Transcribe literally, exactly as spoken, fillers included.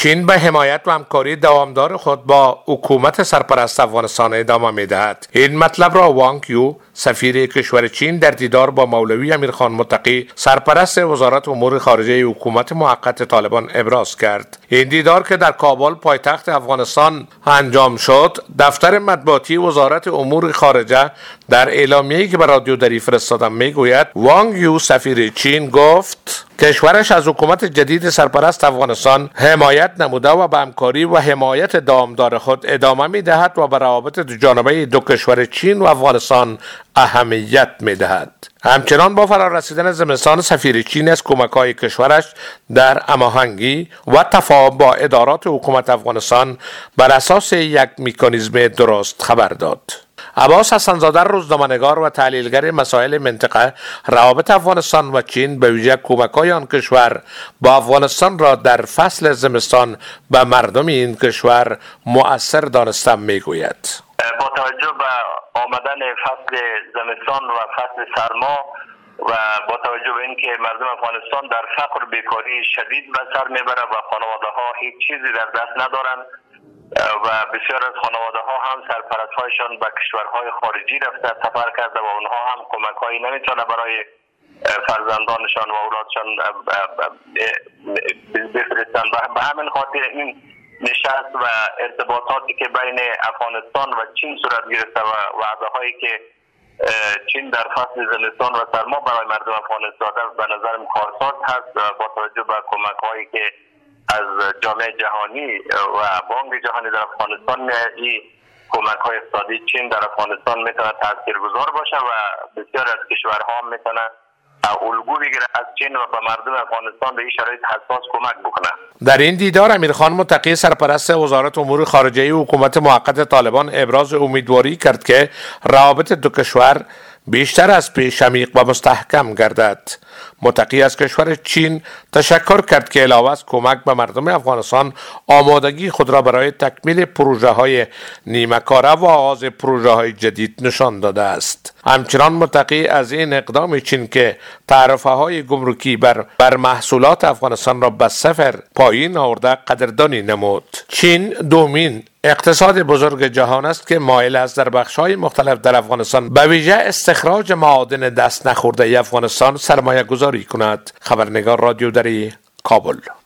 چین به حمایت و همکاری دوامدار خود با حکومت سرپرست افغانستان ادامه می‌دهد. این مطلب را وانگ یو، سفیر کشور چین، در دیدار با مولوی امیرخان متقی، سرپرست وزارت امور خارجه حکومت موقت طالبان ابراز کرد. این دیدار که در کابل پایتخت افغانستان انجام شد، دفتر مطبوعاتی وزارت امور خارجه در اعلامیه‌ای که به رادیو دری فرستادم میگوید وانگ یو، سفیر چین، گفت کشورش از حکومت جدید سرپرست افغانستان حمایت نموده و به همکاری و حمایت دامدار خود ادامه می‌دهد و به روابط دوجانبه دو کشور چین و افغانستان اهمیت می‌دهد. همچنان با فرارسیدن زمستان، سفیر چین از کمک‌های کشورش در هماهنگی و تفاهم با ادارات حکومت افغانستان بر اساس یک مکانیزم درست خبر داد. عباس حسن‌زاده، روزنامه‌نگار و تحلیلگر مسائل منطقه، روابط افغانستان و چین به ویژه کمک‌های آن کشور با افغانستان را در فصل زمستان به مردم این کشور مؤثر دانسته می‌گوید. با توجه به آمدن فصل زمستان و فصل سرما و با توجه به اینکه مردم افغانستان در فقر و بیکاری شدید به سر میبره و خانواده‌ها هیچ چیزی در دست ندارند و بسیار از خانواده ها هم سرپرست‌هایشان به کشورهای خارجی رفته سفر کرده و اونها هم کمک‌هایی نمیتونه برای فرزندانشان و اولادشان بفرستن. به همین خاطر این نشست و ارتباطاتی که بین افغانستان و چین صورت گرفته و وعده‌هایی که چین در فصل زمستان و سرما برای مردم افغانستان به نظرم کارساز هست با توجه به کمک‌هایی که از جامعه جهانی و بانک جهانی در افغانستان این کمک‌های اقتصادی چین در افغانستان میتونه تاثیرگذار باشه و بسیار از کشورها هم میتونه الگو بگیره از چین و به مردم افغانستان به این شرایط حساس کمک بکنه. در این دیدار امیرخان متقی، سرپرست وزارت امور خارجه حکومت موقت طالبان، ابراز امیدواری کرد که روابط دو کشور بیشتر از پیش عمیق و مستحکم گردد. متقی از کشور چین تشکر کرد که علاوه از کمک به مردم افغانستان، آمادگی خود را برای تکمیل پروژه های نیمه کاره و آغاز پروژه های جدید نشان داده است. همچنان متقی از این اقدام چین که تعرفه های گمرکی بر, بر محصولات افغانستان را به صفر پایین آورده قدردانی نمود. چین دومین اقتصاد بزرگ جهان است که مایل است در بخش‌های مختلف در افغانستان به ویژه استخراج معادن دست نخورده افغانستان سرمایه گذاری کند. خبرنگار رادیو دری، کابل.